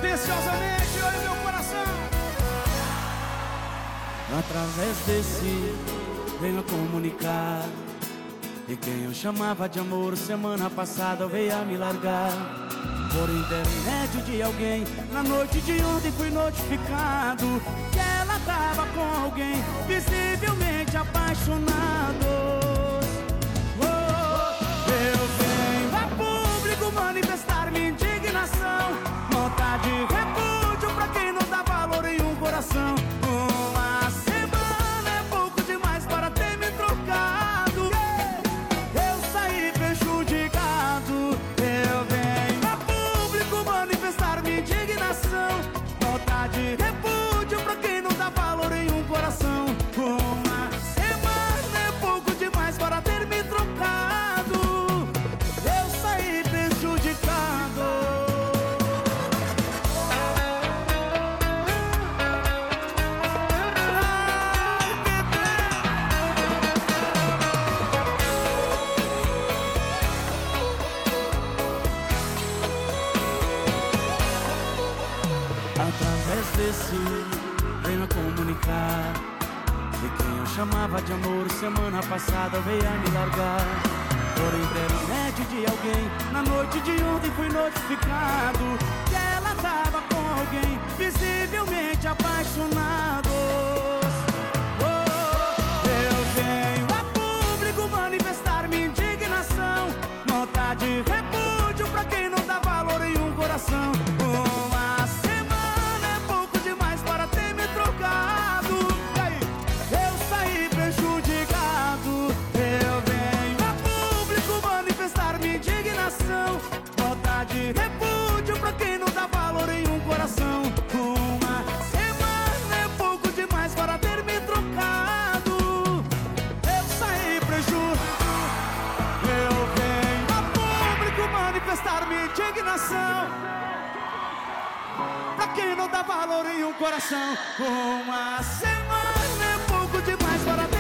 Atenciosamente, olha meu coração. Através desse venho comunicar que quem eu chamava de amor semana passada veio a me largar. Por intermédio de alguém, na noite de ontem fui notificado que ela tava com alguém, visivelmente apaixonados. Eu venho a público manifestar minha indignação, nota de repúdio pra quem não dá valor em um coração. Uma semana é pouco demais para ter me trocado. Eu saí prejudicado. Eu venho a público manifestar minha indignação, nota de repúdio pra quem não dá valor em um coração. Uma semana é pouco demais para ter me trocado. Eu saí prejudicado. Através desse venho a comunicar que quem eu chamava de amor semana passada veio a me largar. Por intermédio de alguém, na noite de ontem fui notificado que ela tava com alguém, visivelmente apaixonados. Eu venho a público manifestar minha indignação, nota de repúdio pra quem não dá valor em um coração. Uma semana é pouco demais para ter me trocado. E aí? Eu saí prejudicado. Eu venho a público manifestar minha indignação, nota de repúdio pra quem não dá valor em um coração. Uma semana é pouco demais para ter me trocado. Eu saí prejudicado. Eu venho a público manifestar minha indignação pra quem não dá valor em um coração. Uma semana é pouco demais para